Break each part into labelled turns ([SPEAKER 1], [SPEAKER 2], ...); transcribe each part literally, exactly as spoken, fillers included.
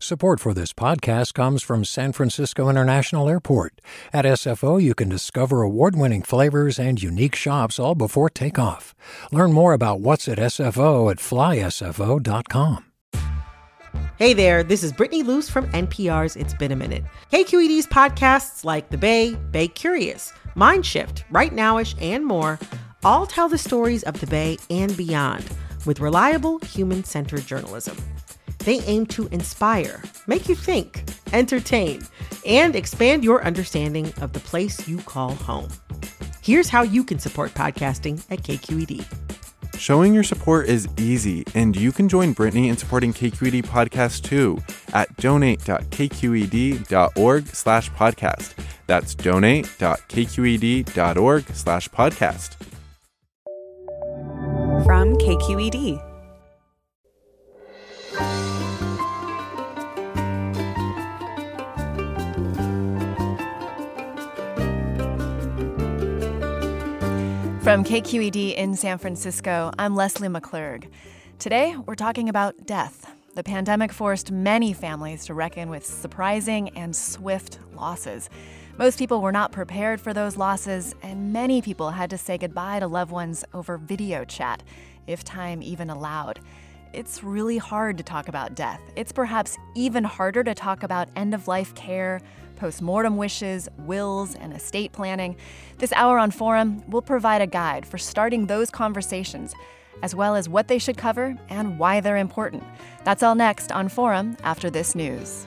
[SPEAKER 1] Support for this podcast comes from San Francisco International Airport. At S F O, you can discover award-winning flavors and unique shops all before takeoff. Learn more about what's at S F O at fly S F O dot com.
[SPEAKER 2] Hey there, this is Brittany Luce from N P R's It's Been a Minute. K Q E D's podcasts like The Bay, Bay Curious, Mindshift, Right Nowish, and more all tell the stories of the Bay and beyond with reliable, human-centered journalism. They aim to inspire, make you think, entertain, and expand your understanding of the place you call home. Here's how you can support podcasting at K Q E D.
[SPEAKER 3] Showing your support is easy, and you can join Brittany in supporting K Q E D Podcast too at donate.kqed.org slash podcast. That's donate.kqed.org slash podcast.
[SPEAKER 4] From K Q E D. From K Q E D in San Francisco, I'm Leslie McClurg. Today, we're talking about death. The pandemic forced many families to reckon with surprising and swift losses. Most people were not prepared for those losses, and many people had to say goodbye to loved ones over video chat, if time even allowed. It's really hard to talk about death. It's perhaps even harder to talk about end-of-life care, post-mortem wishes, wills, and estate planning. This hour on Forum will provide a guide for starting those conversations, as well as what they should cover and why they're important. That's all next on Forum after this news.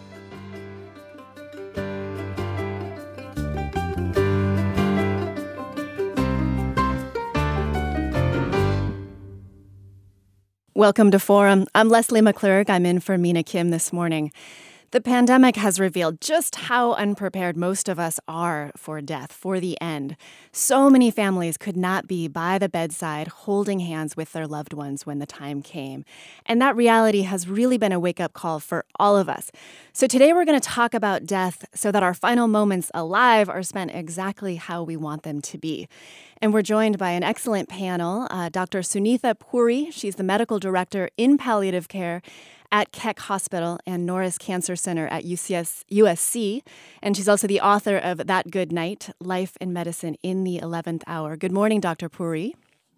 [SPEAKER 4] Welcome to Forum. I'm Leslie McClurg. I'm in for Mina Kim this morning. The pandemic has revealed just how unprepared most of us are for death, for the end. So many families could not be by the bedside holding hands with their loved ones when the time came. And that reality has really been a wake-up call for all of us. So today we're going to talk about death so that our final moments alive are spent exactly how we want them to be. And we're joined by an excellent panel, uh, Doctor Sunitha Puri. She's the medical director in palliative care at Keck Hospital and Norris Cancer Center at U C S, U S C. And she's also the author of That Good Night, Life in Medicine in the eleventh Hour. Good morning, Doctor Puri.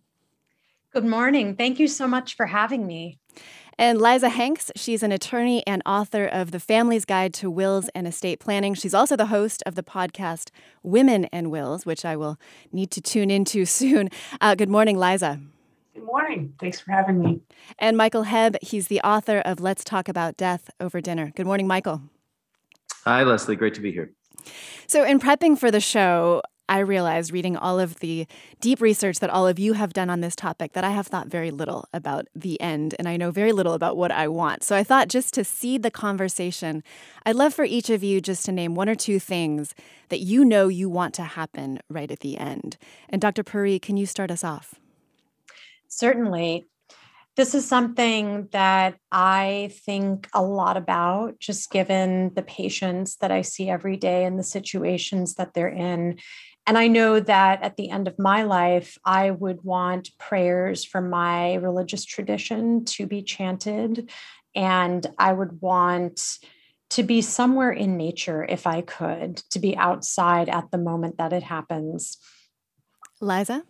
[SPEAKER 5] Good morning. Thank you so much for having me.
[SPEAKER 2] And Liza Hanks, she's an attorney and author of The Family's Guide to Wills and Estate Planning. She's also the host of the podcast Women and Wills, which I will need to tune into soon. Uh, good morning, Liza.
[SPEAKER 6] Good morning. Thanks for having me.
[SPEAKER 2] And Michael Hebb, he's the author of Let's Talk About Death Over Dinner. Good morning, Michael.
[SPEAKER 7] Hi, Leslie. Great to be here.
[SPEAKER 2] So in prepping for the show, I realized reading all of the deep research that all of you have done on this topic that I have thought very little about the end, and I know very little about what I want. So I thought just to seed the conversation, I'd love for each of you just to name one or two things that you know you want to happen right at the end. And Doctor Puri, can you start us off?
[SPEAKER 5] Certainly. This is something that I think a lot about, just given the patients that I see every day and the situations that they're in. And I know that at the end of my life, I would want prayers from my religious tradition to be chanted. And I would want to be somewhere in nature if I could, to be outside at the moment that it happens.
[SPEAKER 2] Liza?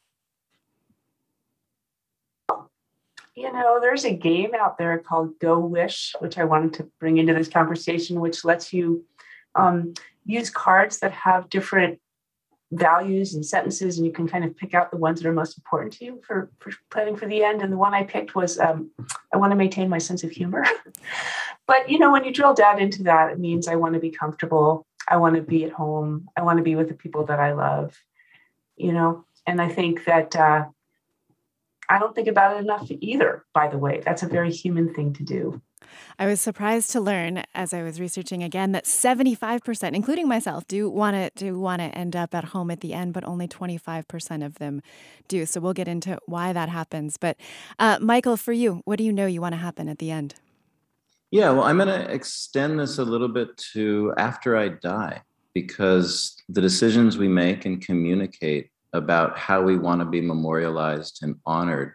[SPEAKER 6] You know, there's a game out there called Go Wish, which I wanted to bring into this conversation, which lets you um, use cards that have different values and sentences, and you can kind of pick out the ones that are most important to you for, for planning for the end. And the one I picked was, um, I want to maintain my sense of humor. But, you know, when you drill down into that, it means I want to be comfortable. I want to be at home. I want to be with the people that I love, you know, and I think that, uh, I don't think about it enough either, by the way. That's a very human thing to do.
[SPEAKER 2] I was surprised to learn as I was researching again that seventy-five percent, including myself, do want to do want to end up at home at the end, but only twenty-five percent of them do. So we'll get into why that happens. But uh, Michael, for you, what do you know you want to happen at the end?
[SPEAKER 7] Yeah, well, I'm going to extend this a little bit to after I die, because the decisions we make and communicate about how we want to be memorialized and honored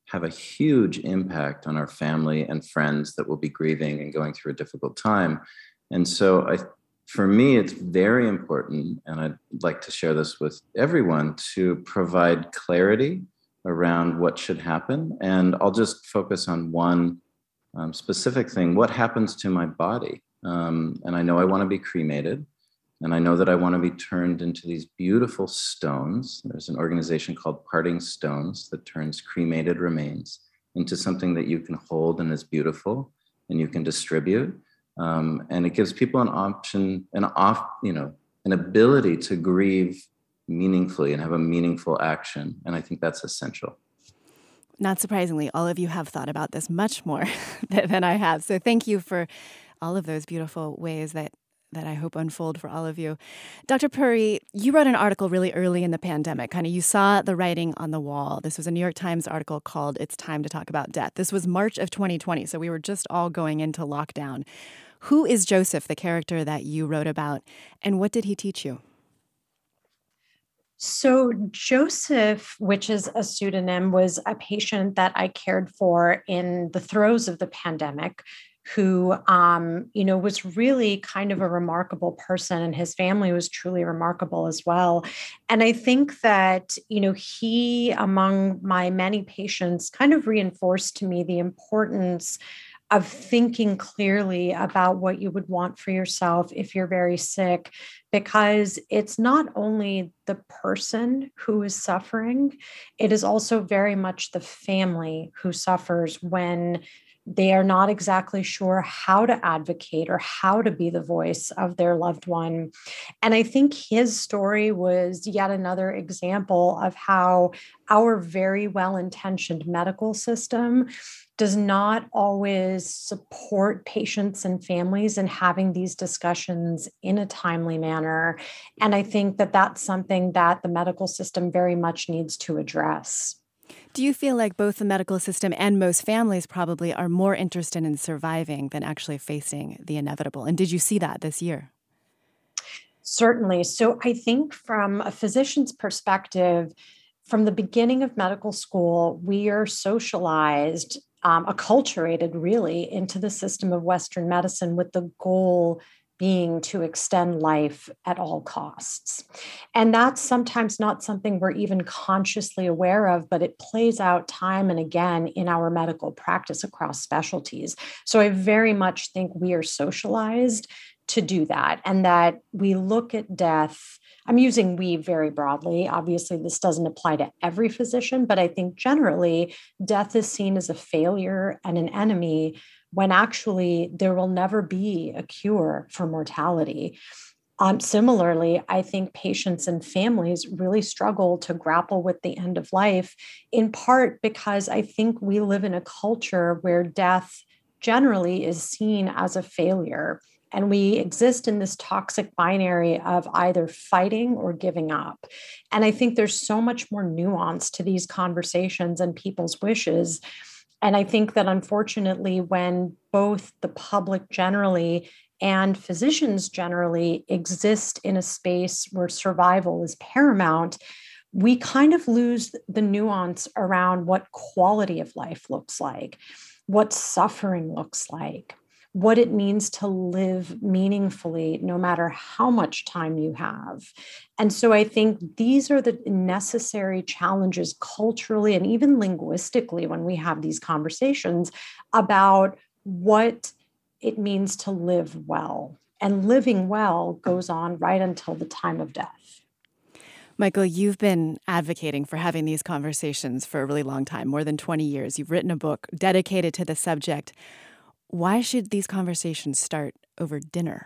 [SPEAKER 7] have a huge impact on our family and friends that will be grieving and going through a difficult time. And so I, for me, it's very important, and I'd like to share this with everyone, to provide clarity around what should happen. And I'll just focus on one um, specific thing. What happens to my body? Um, and I know I want to be cremated, and I know that I want to be turned into these beautiful stones. There's an organization called Parting Stones that turns cremated remains into something that you can hold and is beautiful and you can distribute. Um, and it gives people an option, an off, you know, an ability to grieve meaningfully and have a meaningful action. And I think that's essential.
[SPEAKER 4] Not surprisingly, all of you have thought about this much more than I have. So thank you for all of those beautiful ways that, that I hope unfold for all of you. Doctor Puri, you wrote an article really early in the pandemic. Kind of, you saw the writing on the wall. This was a New York Times article called "It's Time to Talk About Death." This was March of twenty twenty, so we were just all going into lockdown. Who is Joseph, the character that you wrote about, and what did he teach you?
[SPEAKER 5] So Joseph, which is a pseudonym, was a patient that I cared for in the throes of the pandemic, who, um, you know, was really kind of a remarkable person, and his family was truly remarkable as well. And I think that, you know, he, among my many patients, kind of reinforced to me the importance of thinking clearly about what you would want for yourself if you're very sick, because it's not only the person who is suffering, it is also very much the family who suffers when they are not exactly sure how to advocate or how to be the voice of their loved one. And I think his story was yet another example of how our very well-intentioned medical system does not always support patients and families in having these discussions in a timely manner. And I think that that's something that the medical system very much needs to address.
[SPEAKER 4] Do you feel like both the medical system and most families probably are more interested in surviving than actually facing the inevitable? And did you see that this year?
[SPEAKER 5] Certainly. So I think from a physician's perspective, from the beginning of medical school, we are socialized, um, acculturated really into the system of Western medicine with the goal being to extend life at all costs. And that's sometimes not something we're even consciously aware of, but it plays out time and again in our medical practice across specialties. So I very much think we are socialized to do that, and that we look at death. I'm using we very broadly. Obviously, this doesn't apply to every physician, but I think generally death is seen as a failure and an enemy, when actually there will never be a cure for mortality. Um, similarly, I think patients and families really struggle to grapple with the end of life, in part because I think we live in a culture where death generally is seen as a failure. And we exist in this toxic binary of either fighting or giving up. And I think there's so much more nuance to these conversations and people's wishes. And I think that unfortunately, when both the public generally and physicians generally exist in a space where survival is paramount, we kind of lose the nuance around what quality of life looks like, what suffering looks like, what it means to live meaningfully, no matter how much time you have. And so I think these are the necessary challenges culturally and even linguistically when we have these conversations about what it means to live well. And living well goes on right until the time of death.
[SPEAKER 4] Michael, you've been advocating for having these conversations for a really long time, more than twenty years. You've written a book dedicated to the subject. Why should these conversations start over dinner?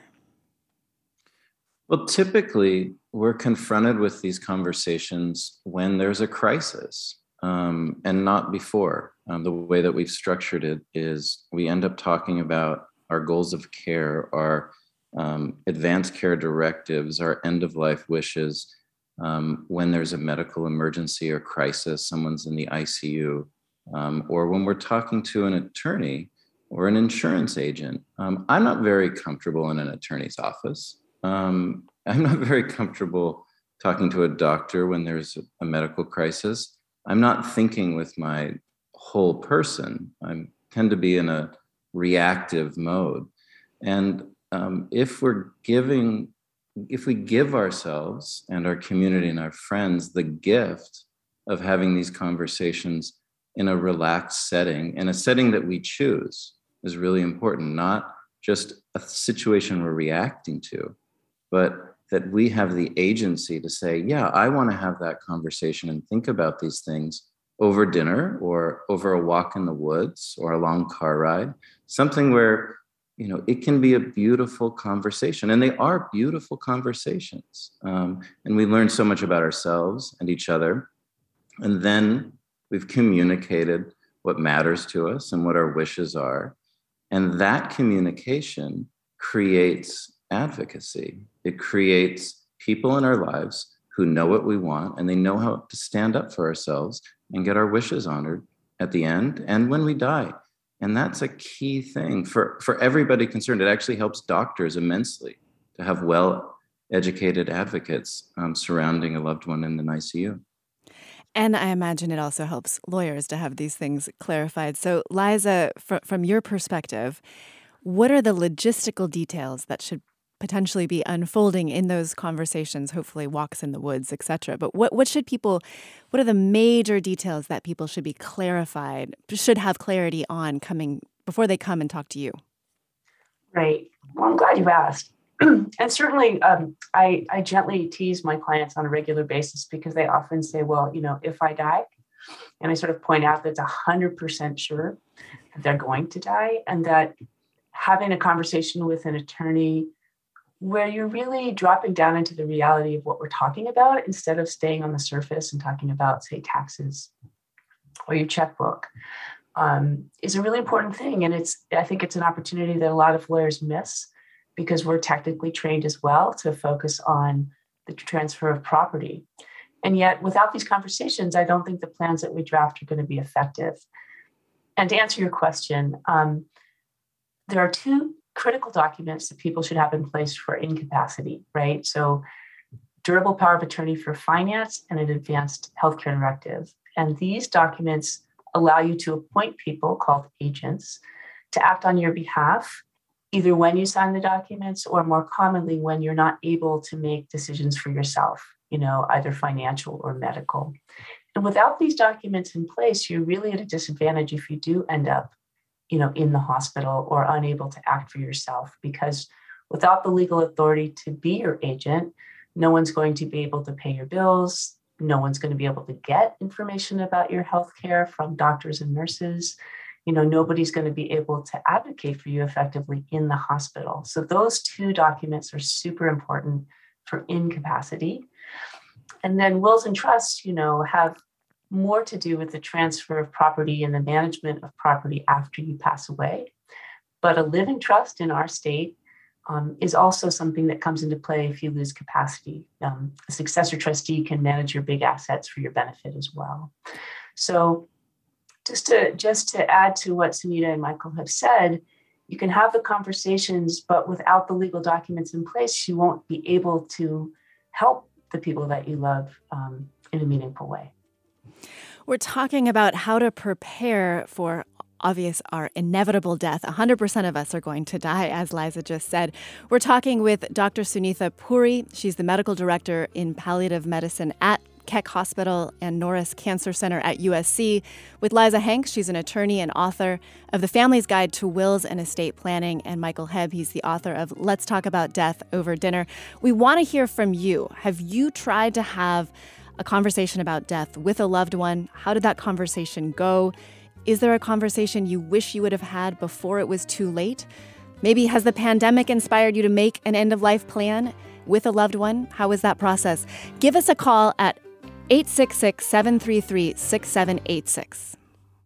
[SPEAKER 7] Well, typically, we're confronted with these conversations when there's a crisis, um, and not before. Um, the way that we've structured it is we end up talking about our goals of care, our um, advanced care directives, our end-of-life wishes, um, when there's a medical emergency or crisis, someone's in the I C U, um, or when we're talking to an attorney or an insurance agent. Um, I'm not very comfortable in an attorney's office. Um, I'm not very comfortable talking to a doctor when there's a medical crisis. I'm not thinking with my whole person. I tend to be in a reactive mode. And um, if we're giving, if we give ourselves and our community and our friends the gift of having these conversations in a relaxed setting, in a setting that we choose, is really important, not just a situation we're reacting to, but that we have the agency to say, yeah, I want to have that conversation and think about these things over dinner or over a walk in the woods or a long car ride, something where, you know, it can be a beautiful conversation. And they are beautiful conversations. Um, and we learn so much about ourselves and each other. And then we've communicated what matters to us and what our wishes are. And that communication creates advocacy. It creates people in our lives who know what we want and they know how to stand up for ourselves and get our wishes honored at the end and when we die. And that's a key thing for, for everybody concerned. It actually helps doctors immensely to have well-educated advocates um, surrounding a loved one in an I C U.
[SPEAKER 4] And I imagine it also helps lawyers to have these things clarified. So, Liza, fr- from your perspective, what are the logistical details that should potentially be unfolding in those conversations, hopefully walks in the woods, et cetera? But what, what should people, what are the major details that people should be clarified, should have clarity on coming before they come and talk to you?
[SPEAKER 6] Right. Well, I'm glad you asked. And certainly, um, I, I gently tease my clients on a regular basis because they often say, well, you know, if I die, and I sort of point out that it's one hundred percent sure that they're going to die, and that having a conversation with an attorney where you're really dropping down into the reality of what we're talking about instead of staying on the surface and talking about, say, taxes or your checkbook um, is a really important thing. And it's, I think it's an opportunity that a lot of lawyers miss because we're technically trained as well to focus on the transfer of property. And yet without these conversations, I don't think the plans that we draft are going to be effective. And to answer your question, um, there are two critical documents that people should have in place for incapacity, right? So durable power of attorney for finance and an advanced healthcare directive. And these documents allow you to appoint people called agents to act on your behalf, either when you sign the documents or more commonly when you're not able to make decisions for yourself, you know, either financial or medical. And without these documents in place, you're really at a disadvantage if you do end up, you know, in the hospital or unable to act for yourself, because without the legal authority to be your agent, no one's going to be able to pay your bills. No one's going to be able to get information about your healthcare from doctors and nurses. You know, nobody's going to be able to advocate for you effectively in the hospital. So those two documents are super important for incapacity. And then wills and trusts, you know, have more to do with the transfer of property and the management of property after you pass away. But a living trust in our state um, is also something that comes into play if you lose capacity. Um, a successor trustee can manage your big assets for your benefit as well. So just to just to add to what Sunita and Michael have said, you can have the conversations, but without the legal documents in place, you won't be able to help the people that you love um, in a meaningful way.
[SPEAKER 4] We're talking about how to prepare for obvious, our inevitable death. one hundred percent of us are going to die, as Liza just said. We're talking with Doctor Sunita Puri. She's the medical director in palliative medicine at Keck Hospital and Norris Cancer Center at U S C. With Liza Hanks, she's an attorney and author of The Family's Guide to Wills and Estate Planning, and Michael Hebb, he's the author of Let's Talk About Death Over Dinner. We want to hear from you. Have you tried to have a conversation about death with a loved one? How did that conversation go? Is there a conversation you wish you would have had before it was too late? Maybe has the pandemic inspired you to make an end-of-life plan with a loved one? How was that process? Give us a call at eight six six, seven three three, six seven eight six.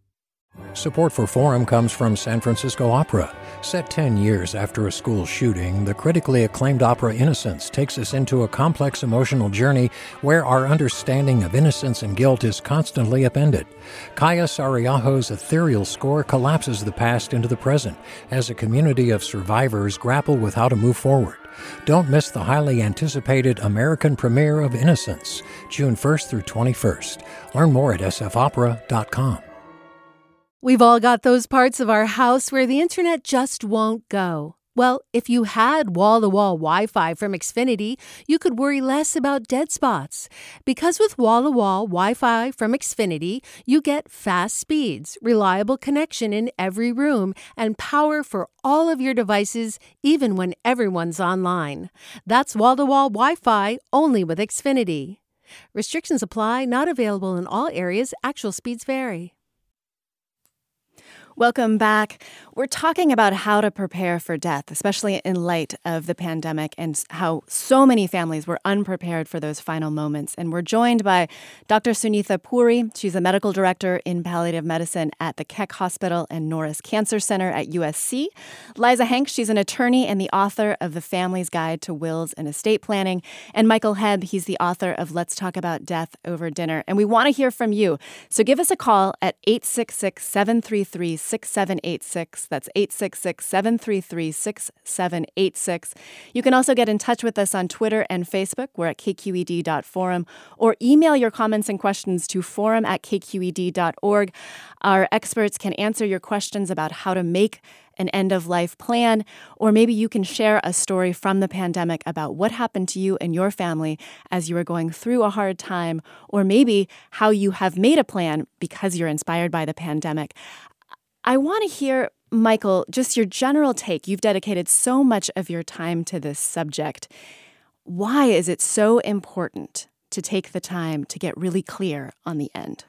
[SPEAKER 1] Support for Forum comes from San Francisco Opera. Set ten years after a school shooting, the critically acclaimed opera Innocence takes us into a complex emotional journey where our understanding of innocence and guilt is constantly upended. Kaya Sariaho's ethereal score collapses the past into the present as a community of survivors grapple with how to move forward. Don't miss the highly anticipated American premiere of Innocence, June first through twenty-first. Learn more at s f opera dot com.
[SPEAKER 8] We've all got those parts of our house where the internet just won't go. Well, if you had wall-to-wall Wi-Fi from Xfinity, you could worry less about dead spots. Because with wall-to-wall Wi-Fi from Xfinity, you get fast speeds, reliable connection in every room, and power for all of your devices, even when everyone's online. That's wall-to-wall Wi-Fi only with Xfinity. Restrictions apply, not available in all areas. Actual speeds vary.
[SPEAKER 4] Welcome back. We're talking about how to prepare for death, especially in light of the pandemic and how so many families were unprepared for those final moments. And we're joined by Doctor Sunitha Puri. She's a medical director in palliative medicine at the Keck Hospital and Norris Cancer Center at U S C. Liza Hanks, she's an attorney and the author of The Family's Guide to Wills and Estate Planning. And Michael Hebb, he's the author of Let's Talk About Death Over Dinner. And we want to hear from you. So give us a call at eight six six, seven three three, six seven eight six. That's eight six six, seven three three, six seven eight six. You can also get in touch with us on Twitter and Facebook. We're at k q e d dot forum, or email your comments and questions to forum at k q e d dot org. Our experts can answer your questions about how to make an end-of-life plan, or maybe you can share a story from the pandemic about what happened to you and your family as you were going through a hard time, or maybe how you have made a plan because you're inspired by the pandemic. I want to hear, Michael, just your general take. You've dedicated so much of your time to this subject. Why is it so important to take the time to get really clear on the end?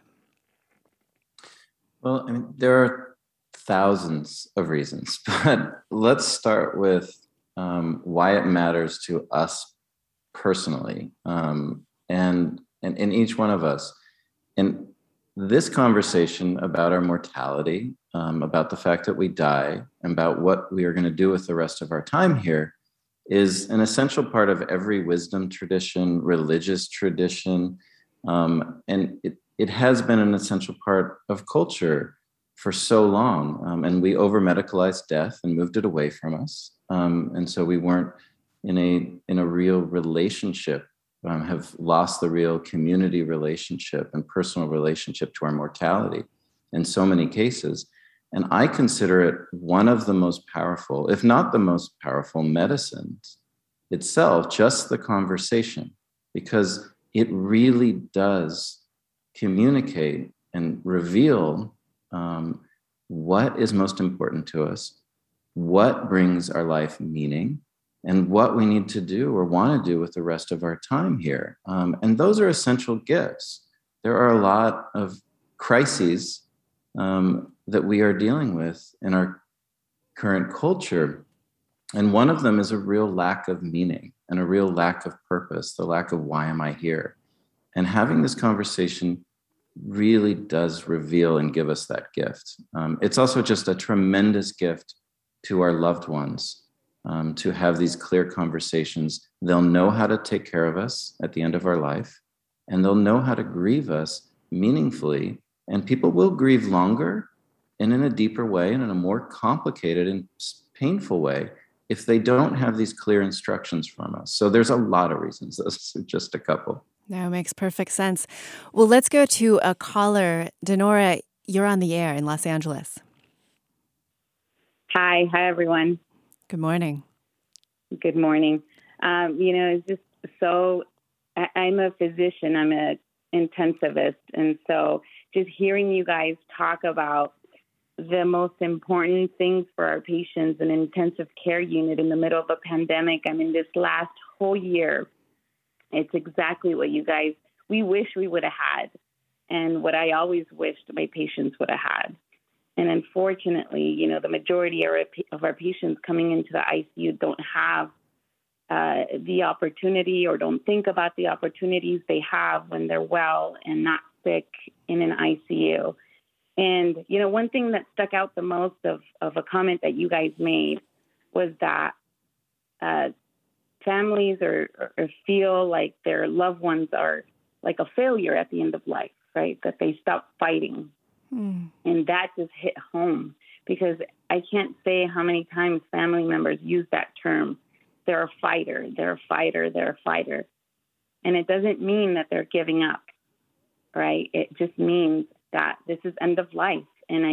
[SPEAKER 7] Well, I mean, there are thousands of reasons, but let's start with um, why it matters to us personally, um, and, and in each one of us. And this conversation about our mortality, um, about the fact that we die, and about what we are going to do with the rest of our time here, is an essential part of every wisdom tradition, religious tradition, um, and it, it has been an essential part of culture for so long. Um, and we over-medicalized death and moved it away from us. Um, and so we weren't in a in a real relationship, um, have lost the real community relationship and personal relationship to our mortality in so many cases. And I consider it one of the most powerful, if not the most powerful, medicines itself, just the conversation, because it really does communicate and reveal um, what is most important to us, what brings our life meaning, and what we need to do or want to do with the rest of our time here. Um, and those are essential gifts. There are a lot of crises um, that we are dealing with in our current culture. And one of them is a real lack of meaning and a real lack of purpose, the lack of why am I here? And having this conversation really does reveal and give us that gift. Um, it's also just a tremendous gift to our loved ones um, to have these clear conversations. They'll know how to take care of us at the end of our life, and they'll know how to grieve us meaningfully. And people will grieve longer and in a deeper way and in a more complicated and painful way if they don't have these clear instructions from us. So there's a lot of reasons. This is just a couple.
[SPEAKER 4] No, it makes perfect sense. Well, let's go to a caller. Denora, you're on the air in Los Angeles.
[SPEAKER 9] Hi. Hi, everyone.
[SPEAKER 4] Good morning.
[SPEAKER 9] Good morning. Um, you know, it's just so, I, I'm a physician. I'm an intensivist. And so just hearing you guys talk about the most important things for our patients in an intensive care unit in the middle of a pandemic, I mean, this last whole year, it's exactly what you guys, we wish we would have had, and what I always wished my patients would have had. And unfortunately, you know, the majority of our patients coming into the I C U don't have uh, the opportunity or don't think about the opportunities they have when they're well and not sick in an I C U. And, you know, one thing that stuck out the most of, of a comment that you guys made was that uh, families are, or feel like their loved ones are like a failure at the end of life, right? That they stop fighting. Mm. And that just hit home because I can't say how many times family members use that term. They're a fighter, they're a fighter, they're a fighter. And it doesn't mean that they're giving up, right? It just means that this is end of life. And I,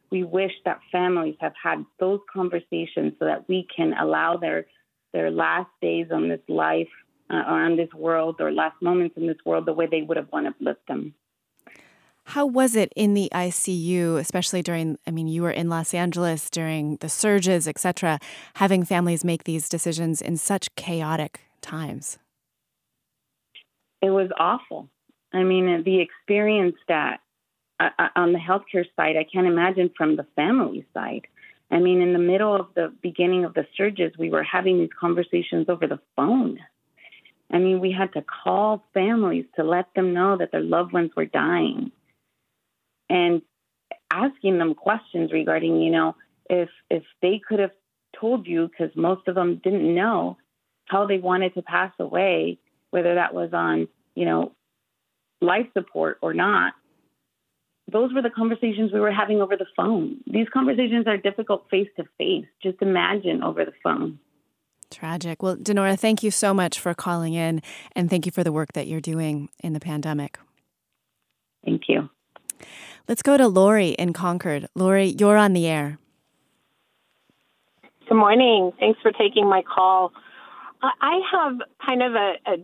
[SPEAKER 9] we wish that families have had those conversations so that we can allow their their last days on this life, uh, or on this world, or last moments in this world, the way they would have wanted to live them.
[SPEAKER 4] How was it in the I C U, especially during, I mean, you were in Los Angeles during the surges, et cetera, having families make these decisions in such chaotic times?
[SPEAKER 9] It was awful. I mean, the experience that uh, on the healthcare side, I can't imagine from the family side. I mean, in the middle of the beginning of the surges, we were having these conversations over the phone. I mean, we had to call families to let them know that their loved ones were dying, and asking them questions regarding, you know, if if they could have told you, because most of them didn't know how they wanted to pass away, whether that was on, you know, life support or not. Those were the conversations we were having over the phone. These conversations are difficult face to face. Just imagine over the phone.
[SPEAKER 4] Tragic. Well, Dinora, thank you so much for calling in, and thank you for the work that you're doing in the pandemic.
[SPEAKER 9] Thank you.
[SPEAKER 4] Let's go to Lori in Concord. Lori, you're on the air.
[SPEAKER 10] Good morning. Thanks for taking my call. I have kind of a, a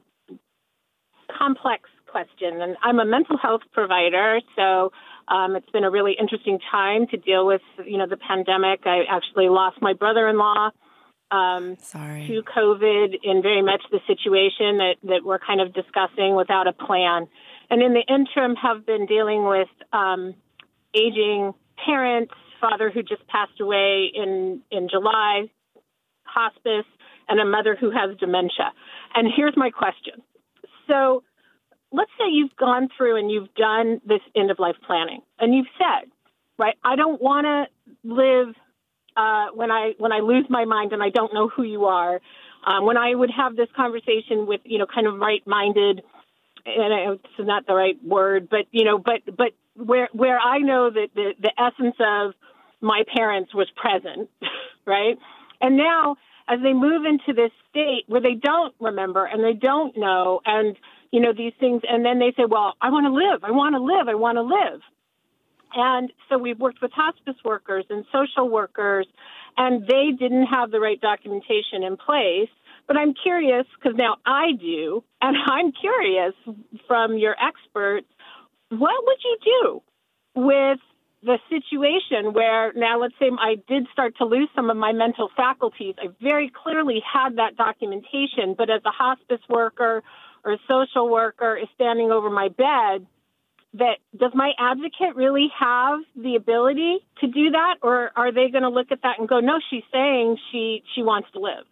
[SPEAKER 10] complex question, and I'm a mental health provider, so um, it's been a really interesting time to deal with, you know, the pandemic. I actually lost my brother-in-law um,
[SPEAKER 4] Sorry.
[SPEAKER 10] to COVID, in very much the situation that, that we're kind of discussing without a plan. And in the interim have been dealing with um, aging parents, father who just passed away in, in July, hospice, and a mother who has dementia. And here's my question. So let's say you've gone through and you've done this end-of-life planning, and you've said, right, I don't want to live uh, when I when I lose my mind and I don't know who you are. Um, when I would have this conversation with, you know, kind of right-minded, and it's not the right word, but, you know, but but where where I know that the, the essence of my parents was present, right? And now, as they move into this state where they don't remember and they don't know, and, you know, these things, and then they say, well, I want to live, I want to live, I want to live. And so we've worked with hospice workers and social workers, and they didn't have the right documentation in place. But I'm curious, because now I do, and I'm curious from your experts, what would you do with the situation where now, let's say I did start to lose some of my mental faculties. I very clearly had that documentation, but as a hospice worker or a social worker is standing over my bed, that does my advocate really have the ability to do that? Or are they going to look at that and go, no, she's saying she, she wants to live?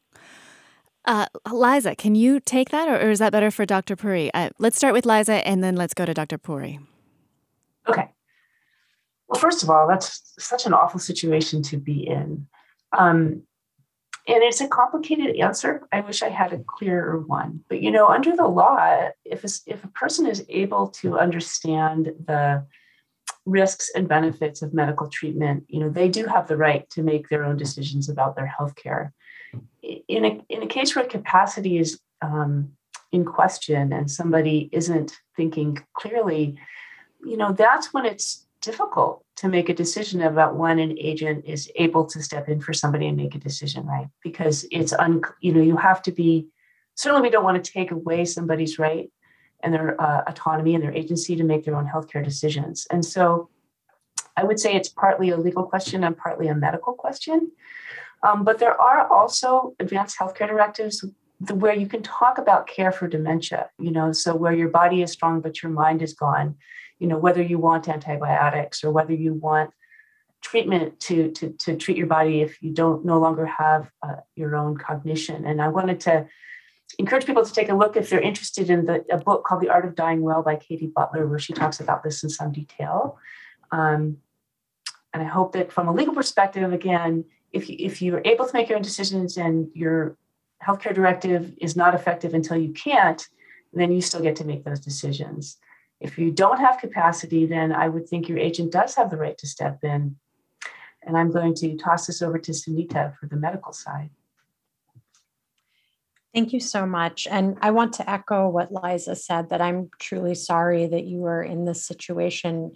[SPEAKER 4] Uh, Liza, can you take that, or, or is that better for Doctor Puri? Uh, let's start with Liza, and then let's go to Doctor Puri.
[SPEAKER 6] Okay. Well, first of all, that's such an awful situation to be in. Um, and it's a complicated answer. I wish I had a clearer one. But, you know, under the law, if a, if a person is able to understand the risks and benefits of medical treatment, you know, they do have the right to make their own decisions about their health care. In a, in a case where capacity is um, in question and somebody isn't thinking clearly, you know, that's when it's difficult to make a decision about when an agent is able to step in for somebody and make a decision, right? Because it's, un, you know, you have to be, certainly we don't want to take away somebody's right and their uh, autonomy and their agency to make their own healthcare decisions. And so I would say it's partly a legal question and partly a medical question. Um, but there are also advanced healthcare directives where you can talk about care for dementia, you know, so where your body is strong, but your mind is gone, you know, whether you want antibiotics or whether you want treatment to, to, to treat your body if you don't no longer have uh, your own cognition. And I wanted to encourage people to take a look if they're interested in the, a book called The Art of Dying Well by Katie Butler, where she talks about this in some detail. Um, and I hope that from a legal perspective, again, if you, if you're able to make your own decisions and your healthcare directive is not effective until you can't, then you still get to make those decisions. If you don't have capacity, then I would think your agent does have the right to step in. And I'm going to toss this over to Sunita for the medical side.
[SPEAKER 5] Thank you so much. And I want to echo what Liza said, that I'm truly sorry that you were in this situation.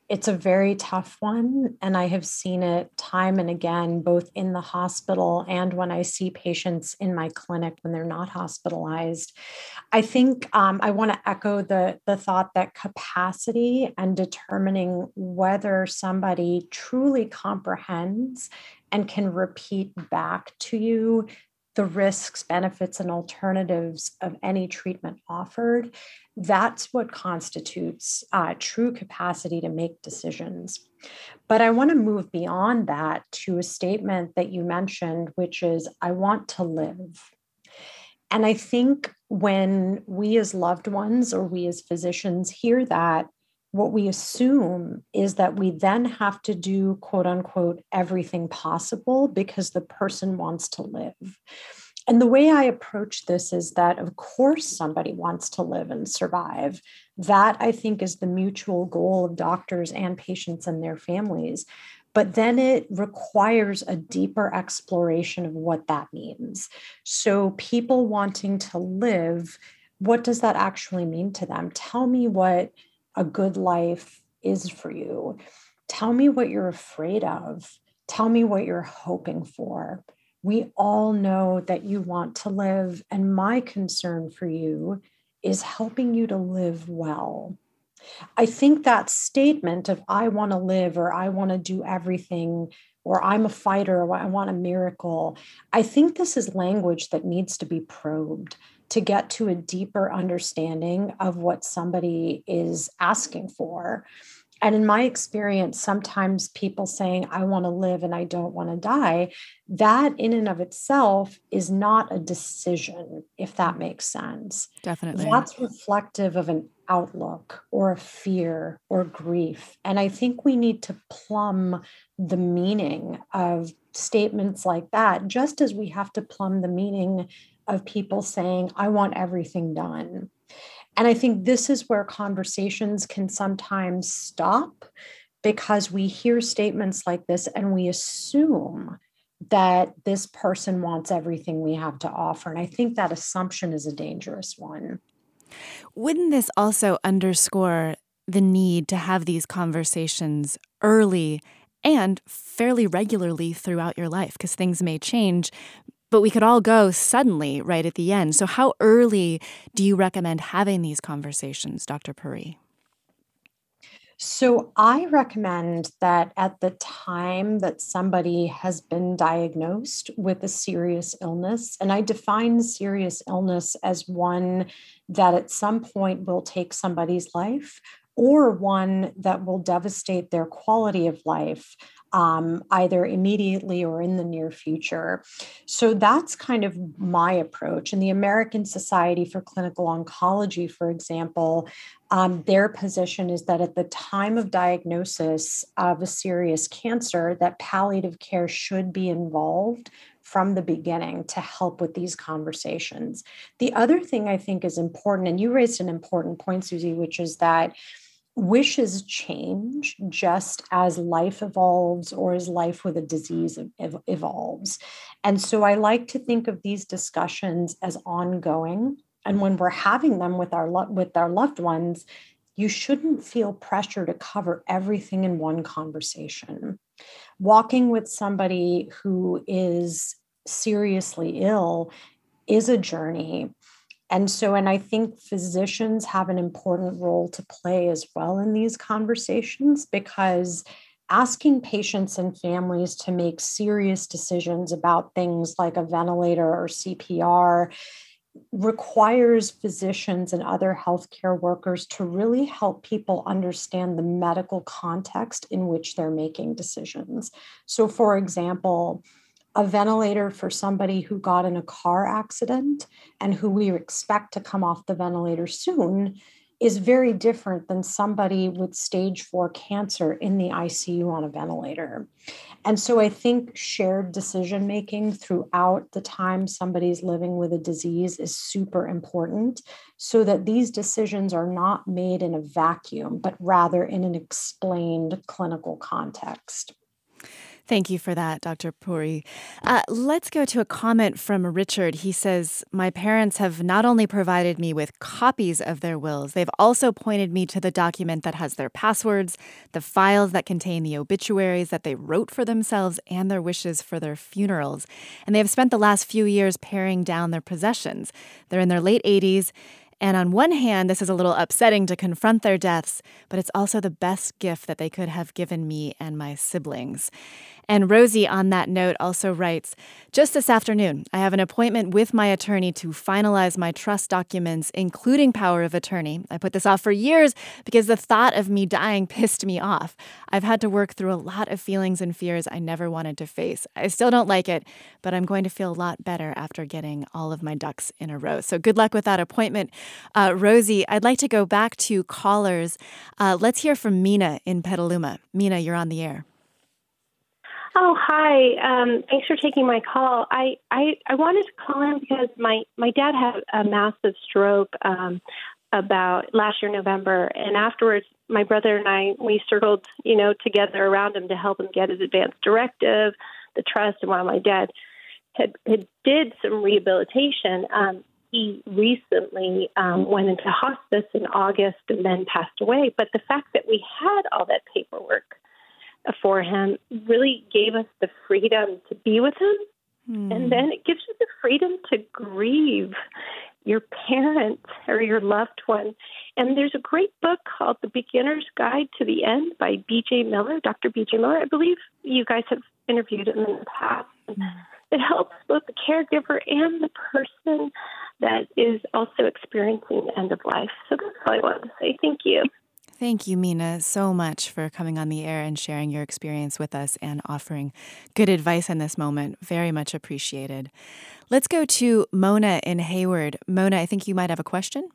[SPEAKER 5] It's a very tough one, and I have seen it time and again, both in the hospital and when I see patients in my clinic when they're not hospitalized. I think um, I want to echo the, the thought that capacity and determining whether somebody truly comprehends and can repeat back to you the risks, benefits, and alternatives of any treatment offered, that's what constitutes uh, true capacity to make decisions. But I want to move beyond that to a statement that you mentioned, which is, I want to live. And I think when we as loved ones or we as physicians hear that, what we assume is that we then have to do, quote unquote, everything possible because the person wants to live. And the way I approach this is that, of course, somebody wants to live and survive. That, I think, is the mutual goal of doctors and patients and their families. But then it requires a deeper exploration of what that means. So people wanting to live, what does that actually mean to them? Tell me what a good life is for you. Tell me what you're afraid of. Tell me what you're hoping for. We all know that you want to live, and my concern for you is helping you to live well. I think that statement of I want to live, or I want to do everything, or I'm a fighter, or I want a miracle, I think this is language that needs to be probed to get to a deeper understanding of what somebody is asking for. And in my experience, sometimes people saying, I want to live and I don't want to die, that in and of itself is not a decision, if that makes sense.
[SPEAKER 4] Definitely.
[SPEAKER 5] That's reflective of an outlook or a fear or grief. And I think we need to plumb the meaning of statements like that, just as we have to plumb the meaning of people saying, I want everything done. And I think this is where conversations can sometimes stop because we hear statements like this and we assume that this person wants everything we have to offer. And I think that assumption is a dangerous one.
[SPEAKER 4] Wouldn't this also underscore the need to have these conversations early and fairly regularly throughout your life? Because things may change, but we could all go suddenly right at the end. So how early do you recommend having these conversations, Doctor Puri?
[SPEAKER 5] So I recommend that at the time that somebody has been diagnosed with a serious illness, and I define serious illness as one that at some point will take somebody's life or one that will devastate their quality of life, um, either immediately or in the near future. So that's kind of my approach. And the American Society for Clinical Oncology, for example, um, their position is that at the time of diagnosis of a serious cancer, that palliative care should be involved from the beginning to help with these conversations. The other thing I think is important, and you raised an important point, Susie, which is that wishes change just as life evolves or as life with a disease ev- evolves. And so I like to think of these discussions as ongoing. And when we're having them with our lo- with our loved ones, you shouldn't feel pressure to cover everything in one conversation. Walking with somebody who is seriously ill is a journey. And so, and I think physicians have an important role to play as well in these conversations, because asking patients and families to make serious decisions about things like a ventilator or C P R requires physicians and other healthcare workers to really help people understand the medical context in which they're making decisions. So, for example, a ventilator for somebody who got in a car accident and who we expect to come off the ventilator soon is very different than somebody with stage four cancer in the I C U on a ventilator. And so I think shared decision-making throughout the time somebody's living with a disease is super important, so that these decisions are not made in a vacuum, but rather in an explained clinical context.
[SPEAKER 4] Thank you for that, Doctor Puri. Uh, let's go to a comment from Richard. He says, my parents have not only provided me with copies of their wills, they've also pointed me to the document that has their passwords, the files that contain the obituaries that they wrote for themselves, and their wishes for their funerals. And they have spent the last few years paring down their possessions. They're in their late eighties. And on one hand, this is a little upsetting to confront their deaths, but it's also the best gift that they could have given me and my siblings. And Rosie, on that note, also writes, just this afternoon, I have an appointment with my attorney to finalize my trust documents, including power of attorney. I put this off for years because the thought of me dying pissed me off. I've had to work through a lot of feelings and fears I never wanted to face. I still don't like it, but I'm going to feel a lot better after getting all of my ducks in a row. So good luck with that appointment. Uh, Rosie, I'd like to go back to callers. Uh, let's hear from Mina in Petaluma. Mina, you're on the air.
[SPEAKER 10] Oh, hi. Um, thanks for taking my call. I, I, I wanted to call in because my, my dad had a massive stroke um, about last year, November. And afterwards, my brother and I, we circled, you know, together around him to help him get his advance directive, the trust. And while my dad had, had did some rehabilitation, um, he recently um, went into hospice in August and then passed away. But the fact that we had all that paperwork for him really gave us the freedom to be with him. Mm. And then it gives you the freedom to grieve your parent or your loved one. And there's a great book called The Beginner's Guide to the End by B J Miller, Doctor B J Miller. I believe you guys have interviewed him in the past. Mm. It helps both the caregiver and the person that is also experiencing the end of life. So that's all I wanted to say. Thank you.
[SPEAKER 4] Thank you, Mina, so much for coming on the air and sharing your experience with us and offering good advice in this moment. Very much appreciated. Let's go to Mona in Hayward. Mona, I think you might have a question.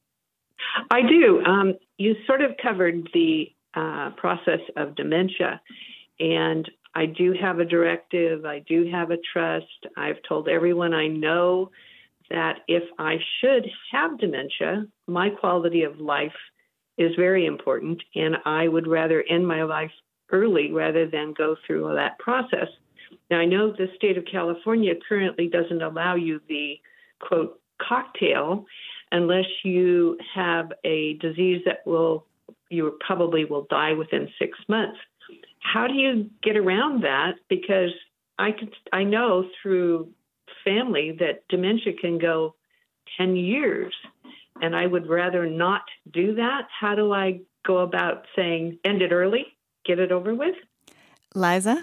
[SPEAKER 11] I do. Um, you sort of covered the uh, process of dementia, and I do have a directive. I do have a trust. I've told everyone I know that if I should have dementia, my quality of life is very important, and I would rather end my life early rather than go through all that process. Now, I know the state of California currently doesn't allow you the, quote, cocktail unless you have a disease that will, you probably will die within six months. How do you get around that? Because I could, I know through family that dementia can go ten years. And I would rather not do that. How do I go about saying, end it early, get it over with?
[SPEAKER 4] Liza?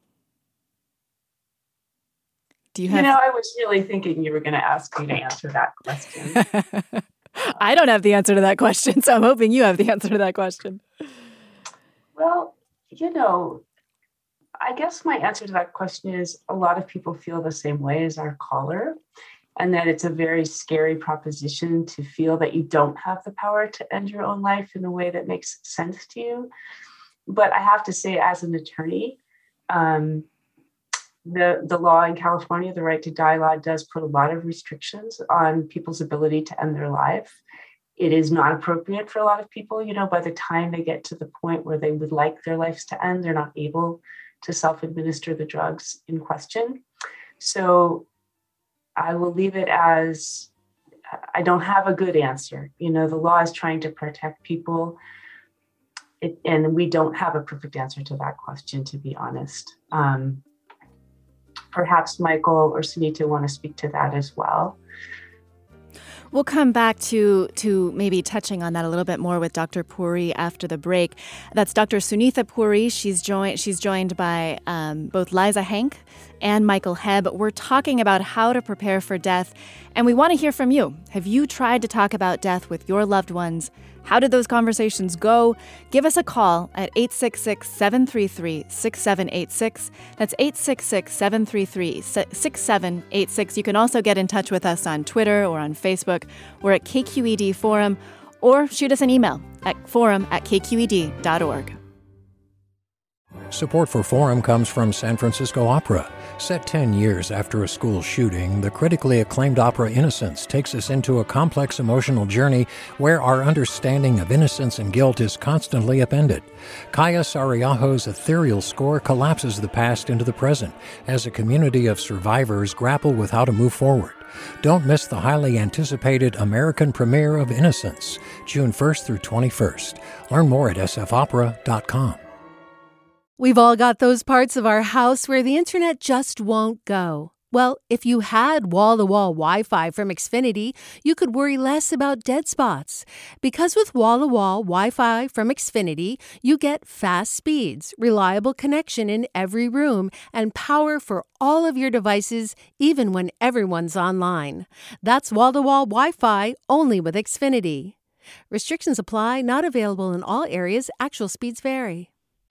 [SPEAKER 4] Do you have...
[SPEAKER 6] You know, I was really thinking you were going to ask me to answer that question.
[SPEAKER 4] I don't have the answer to that question, so I'm hoping you have the answer to that question.
[SPEAKER 6] Well, you know, I guess my answer to that question is a lot of people feel the same way as our caller. And that it's a very scary proposition to feel that you don't have the power to end your own life in a way that makes sense to you. But I have to say, as an attorney, um, the, the law in California, the Right to Die law, does put a lot of restrictions on people's ability to end their life. It is not appropriate for a lot of people. You know, by the time they get to the point where they would like their lives to end, they're not able to self-administer the drugs in question. So I will leave it as, I don't have a good answer. You know, the law is trying to protect people, it, and we don't have a perfect answer to that question, to be honest. Um, perhaps Michael or Sunita want to speak to that as well.
[SPEAKER 4] We'll come back to to maybe touching on that a little bit more with Doctor Puri after the break. That's Doctor Sunita Puri. She's joined she's joined by um, both Liza Hank and Michael Hebb. We're talking about how to prepare for death, and we want to hear from you. Have you tried to talk about death with your loved ones? How did those conversations go? Give us a call at eight six six, seven three three, six seven eight six. That's eight six six, seven three three, six seven eight six. You can also get in touch with us on Twitter or on Facebook. We're at K Q E D Forum, or shoot us an email at forum at k q e d dot org.
[SPEAKER 1] Support for Forum comes from San Francisco Opera. Set ten years after a school shooting, the critically acclaimed opera Innocence takes us into a complex emotional journey where our understanding of innocence and guilt is constantly upended. Kaya Sariaho's ethereal score collapses the past into the present as a community of survivors grapple with how to move forward. Don't miss the highly anticipated American premiere of Innocence, June first through twenty-first. Learn more at s f opera dot com.
[SPEAKER 8] We've all got those parts of our house where the internet just won't go. Well, if you had wall-to-wall Wi-Fi from Xfinity, you could worry less about dead spots. Because with wall-to-wall Wi-Fi from Xfinity, you get fast speeds, reliable connection in every room, and power for all of your devices, even when everyone's online. That's wall-to-wall Wi-Fi only with Xfinity. Restrictions apply, not available in all areas. Actual speeds vary.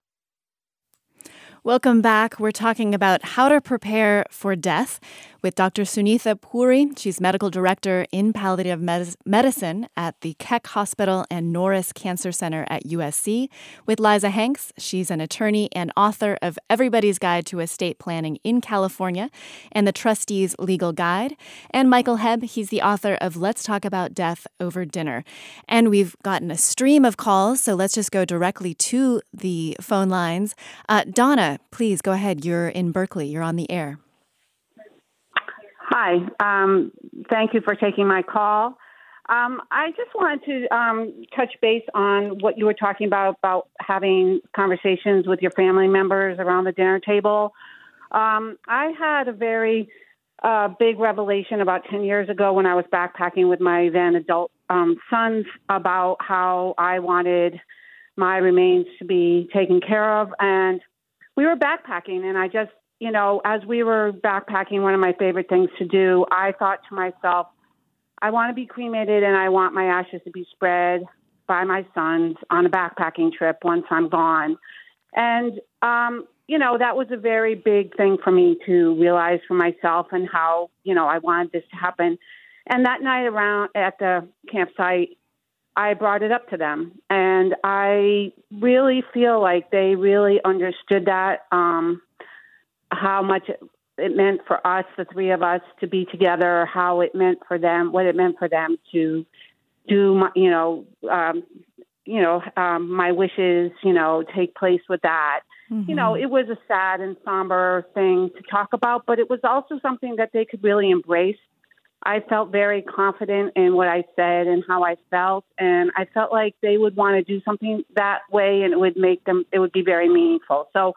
[SPEAKER 4] Welcome back. We're talking about how to prepare for death with Doctor Sunitha Puri. She's medical director in palliative med- medicine at the Keck Hospital and Norris Cancer Center at U S C. With Liza Hanks, she's an attorney and author of Everybody's Guide to Estate Planning in California and the Trustee's Legal Guide. And Michael Hebb, he's the author of Let's Talk About Death Over Dinner. And we've gotten a stream of calls, so let's just go directly to the phone lines. Uh, Donna, please go ahead. You're in Berkeley. You're on the air.
[SPEAKER 12] Hi. Um, thank you for taking my call. Um, I just wanted to um, touch base on what you were talking about, about having conversations with your family members around the dinner table. Um, I had a very uh, big revelation about ten years ago when I was backpacking with my then adult um, sons about how I wanted my remains to be taken care of. And we were backpacking, and I just, you know, as we were backpacking, one of my favorite things to do, I thought to myself, I want to be cremated and I want my ashes to be spread by my sons on a backpacking trip once I'm gone. And, um, you know, that was a very big thing for me to realize for myself and how, you know, I wanted this to happen. And that night around at the campsite, I brought it up to them, and I really feel like they really understood that, um, how much it, it meant for us, the three of us, to be together, how it meant for them, what it meant for them to do, my, you know, um, you know, um, my wishes, you know, take place with that. Mm-hmm. You know, it was a sad and somber thing to talk about, but it was also something that they could really embrace. I felt very confident in what I said and how I felt, and I felt like they would want to do something that way, and it would make them, it would be very meaningful. So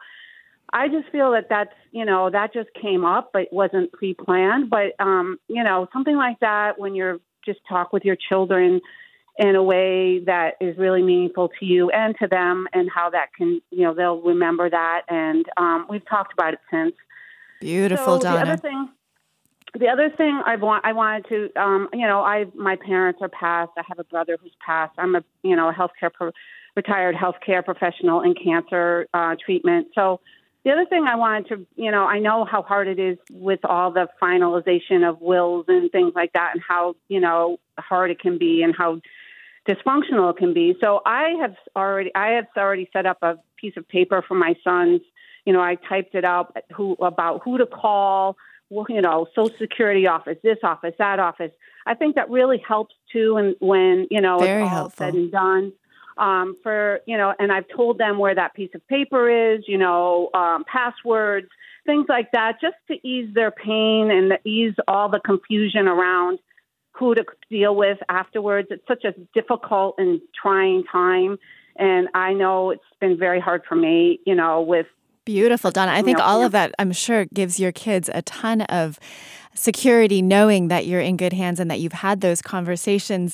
[SPEAKER 12] I just feel that that's, you know, that just came up, but it wasn't pre-planned. But, um, you know, something like that, when you're just talk with your children in a way that is really meaningful to you and to them, and how that can, you know, they'll remember that. And um, we've talked about it since.
[SPEAKER 4] Beautiful,
[SPEAKER 12] so
[SPEAKER 4] Donna.
[SPEAKER 12] The other thing, the other thing I want, I wanted to, um, you know, I my parents are passed. I have a brother who's passed. I'm a, you know, a healthcare pro- retired healthcare professional in cancer uh, treatment. So the other thing I wanted to, you know, I know how hard it is with all the finalization of wills and things like that, and how, you know, hard it can be and how dysfunctional it can be. So I have already, I have already set up a piece of paper for my sons. You know, I typed it out who about who to call, you know, Social Security office, this office, that office. I think that really helps too. And when, you know,
[SPEAKER 4] Very
[SPEAKER 12] it's all
[SPEAKER 4] helpful.
[SPEAKER 12] said and done. Um, for, you know, and I've told them where that piece of paper is, you know, um, passwords, things like that, just to ease their pain and to ease all the confusion around who to deal with afterwards. It's such a difficult and trying time. And I know it's been very hard for me, you know, with.
[SPEAKER 4] Beautiful, Donna. I think
[SPEAKER 12] you know,
[SPEAKER 4] all of that, I'm sure, gives your kids a ton of security, knowing that you're in good hands and that you've had those conversations.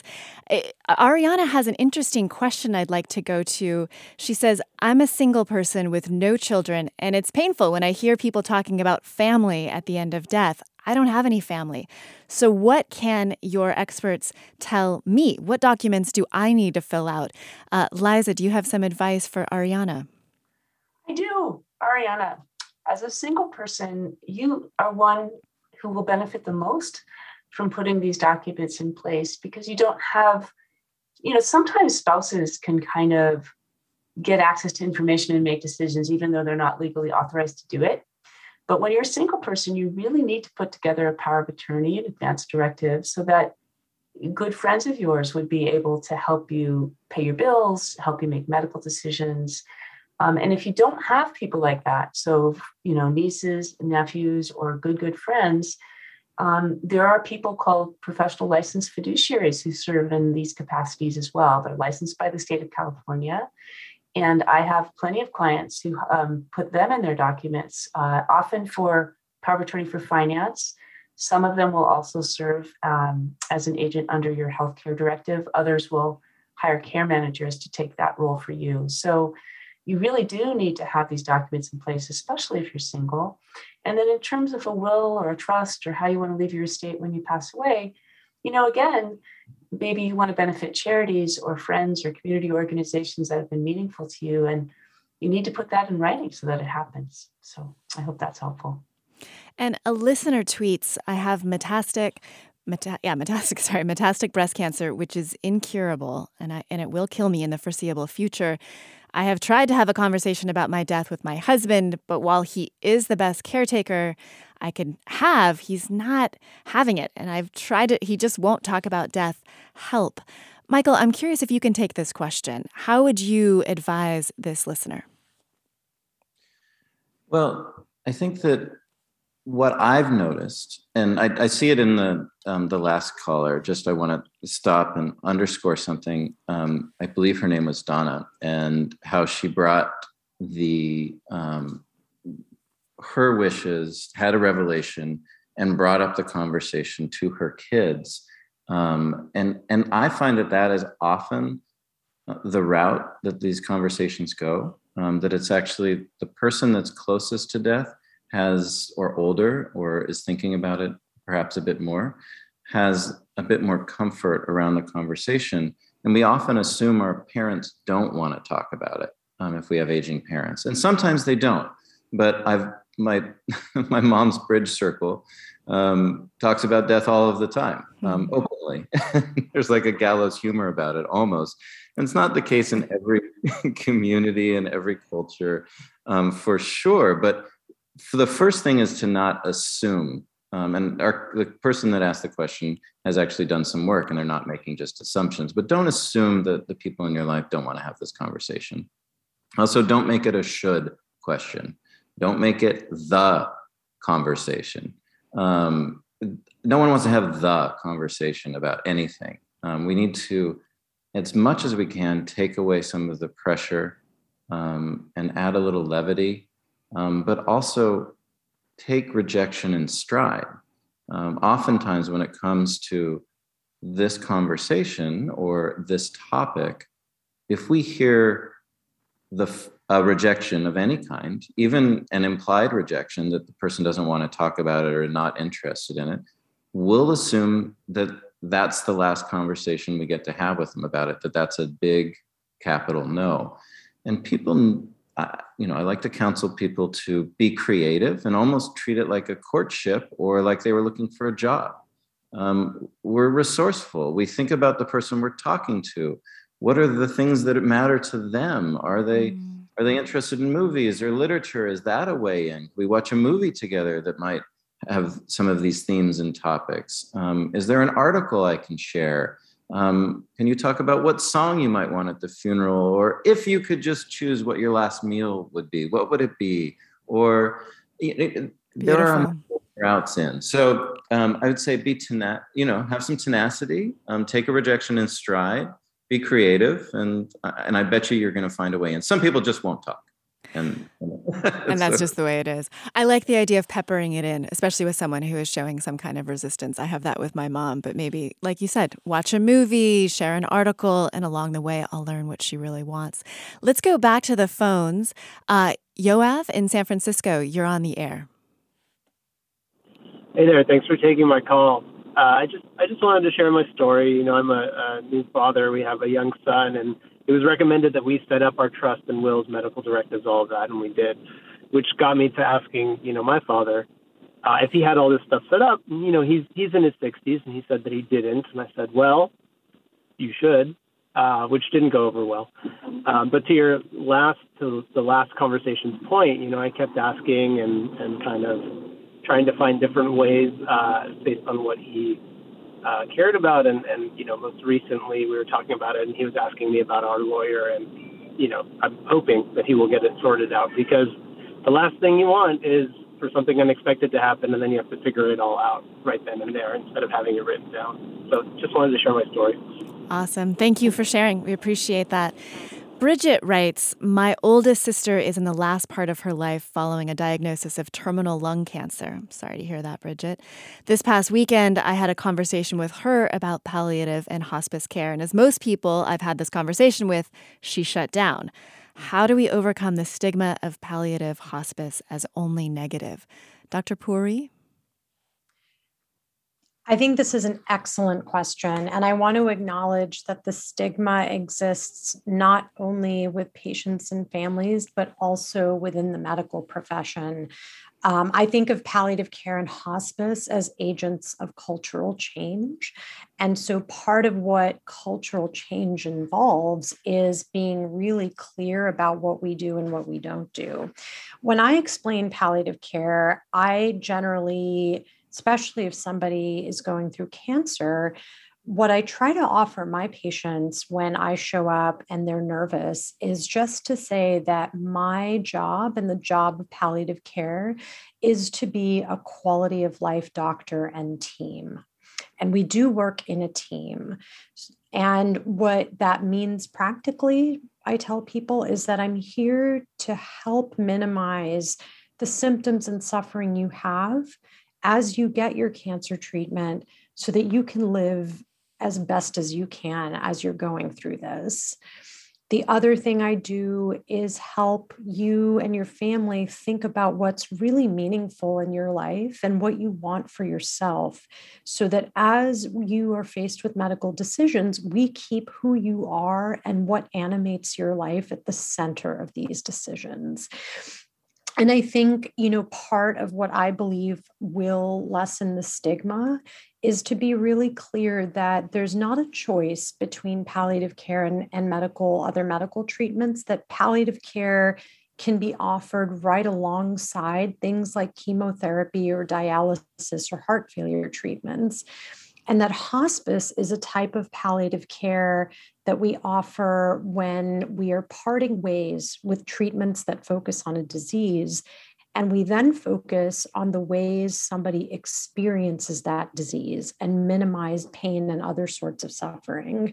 [SPEAKER 4] Ariana has an interesting question I'd like to go to. She says, I'm a single person with no children, and it's painful when I hear people talking about family at the end of death. I don't have any family. So what can your experts tell me? What documents do I need to fill out? Uh, Liza, do you have some advice for Ariana?
[SPEAKER 6] I do. Ariana, as a single person, you are one who will benefit the most from putting these documents in place, because you don't have, you know, sometimes spouses can kind of get access to information and make decisions, even though they're not legally authorized to do it. But when you're a single person, you really need to put together a power of attorney and advance directive so that good friends of yours would be able to help you pay your bills, help you make medical decisions. Um, and if you don't have people like that, so, you know, nieces, nephews, or good, good friends, um, there are people called professional licensed fiduciaries who serve in these capacities as well. They're licensed by the state of California. And I have plenty of clients who um, put them in their documents, uh, often for power of attorney for finance. Some of them will also serve um, as an agent under your healthcare directive. Others will hire care managers to take that role for you. So you really do need to have these documents in place, especially if you're single. And then in terms of a will or a trust or how you want to leave your estate when you pass away, you know, again, maybe you want to benefit charities or friends or community organizations that have been meaningful to you, and you need to put that in writing so that it happens. So I hope that's helpful.
[SPEAKER 4] And a listener tweets, I have metastatic, meta, yeah, metastatic, sorry, metastatic breast cancer, which is incurable, and I, and it will kill me in the foreseeable future. I have tried to have a conversation about my death with my husband, but while he is the best caretaker I can have, he's not having it. And I've tried to, he just won't talk about death. Help. Michael, I'm curious if you can take this question. How would you advise this listener?
[SPEAKER 7] Well, I think that what I've noticed, and I, I see it in the um, the last caller, just I want to stop and underscore something. Um, I believe her name was Donna, and how she brought the um, her wishes, had a revelation, and brought up the conversation to her kids. Um, and and I find that that is often the route that these conversations go. Um, that it's actually the person that's closest to death has, or older, or is thinking about it perhaps a bit more, has a bit more comfort around the conversation. And we often assume our parents don't want to talk about it um, if we have aging parents. And sometimes they don't. But I've my my mom's bridge circle um, talks about death all of the time, um, openly. There's like a gallows humor about it almost. And it's not the case in every community and every culture, um, for sure. But for the first thing is to not assume. Um, and our, the person that asked the question has actually done some work, and they're not making just assumptions. But don't assume that the people in your life don't want to have this conversation. Also, don't make it a should question. Don't make it the conversation. Um, no one wants to have the conversation about anything. Um, we need to, as much as we can, take away some of the pressure um, and add a little levity, um, but also take rejection in stride. Um, oftentimes when it comes to this conversation or this topic, if we hear the a rejection of any kind, even an implied rejection that the person doesn't want to talk about it or not interested in it, we'll assume that that's the last conversation we get to have with them about it, that that's a big capital no. And people, uh, you know, I like to counsel people to be creative and almost treat it like a courtship or like they were looking for a job. Um, we're resourceful. We think about the person we're talking to. What are the things that matter to them? Are they mm. are they interested in movies or literature? Is that a way in? We watch a movie together that might have some of these themes and topics. Um, is there an article I can share? Um, can you talk about what song you might want at the funeral? Or if you could just choose what your last meal would be, what would it be? Or it, there are routes in. So um, I would say be tenacious, you know, have some tenacity, um, take a rejection in stride. Be creative, and and I bet you you're going to find a way in. Some people just won't talk. And,
[SPEAKER 4] and that's so. Just the way it is. I like the idea of peppering it in, especially with someone who is showing some kind of resistance. I have that with my mom, but maybe, like you said, watch a movie, share an article, and along the way, I'll learn what she really wants. Let's go back to the phones. Uh, Yoav in San Francisco, you're on the air.
[SPEAKER 13] Hey there. Thanks for taking my call. Uh, I just I just wanted to share my story. You know, I'm a, a new father. We have a young son, and it was recommended that we set up our trust and wills, medical directives, all of that, and we did, which got me to asking, you know, my father uh, if he had all this stuff set up. You know, he's he's in his sixties, and he said that he didn't. And I said, well, you should. uh, which didn't go over well. Um, but to your last, to the last conversation's point, you know, I kept asking and, and kind of trying to find different ways uh, based on what he uh, cared about. And, and, you know, most recently we were talking about it and he was asking me about our lawyer, and, you know, I'm hoping that he will get it sorted out, because the last thing you want is for something unexpected to happen and then you have to figure it all out right then and there instead of having it written down. So just wanted to share my story.
[SPEAKER 4] Awesome. Thank you for sharing. We appreciate that. Bridget writes, my oldest sister is in the last part of her life following a diagnosis of terminal lung cancer. Sorry to hear that, Bridget. This past weekend, I had a conversation with her about palliative and hospice care. And as most people I've had this conversation with, she shut down. How do we overcome the stigma of palliative hospice as only negative? Doctor Puri?
[SPEAKER 5] I think this is an excellent question. And I want to acknowledge that the stigma exists not only with patients and families, but also within the medical profession. Um, I think of palliative care and hospice as agents of cultural change. And so part of what cultural change involves is being really clear about what we do and what we don't do. When I explain palliative care, I generally, especially if somebody is going through cancer, what I try to offer my patients when I show up and they're nervous is just to say that my job and the job of palliative care is to be a quality of life doctor and team. And we do work in a team. And what that means practically, I tell people, is that I'm here to help minimize the symptoms and suffering you have as you get your cancer treatment so that you can live as best as you can as you're going through this. The other thing I do is help you and your family think about what's really meaningful in your life and what you want for yourself, so that as you are faced with medical decisions, we keep who you are and what animates your life at the center of these decisions. And I think, you know, part of what I believe will lessen the stigma is to be really clear that there's not a choice between palliative care and, and medical, other medical treatments, that palliative care can be offered right alongside things like chemotherapy or dialysis or heart failure treatments. And that hospice is a type of palliative care that we offer when we are parting ways with treatments that focus on a disease. And we then focus on the ways somebody experiences that disease and minimize pain and other sorts of suffering.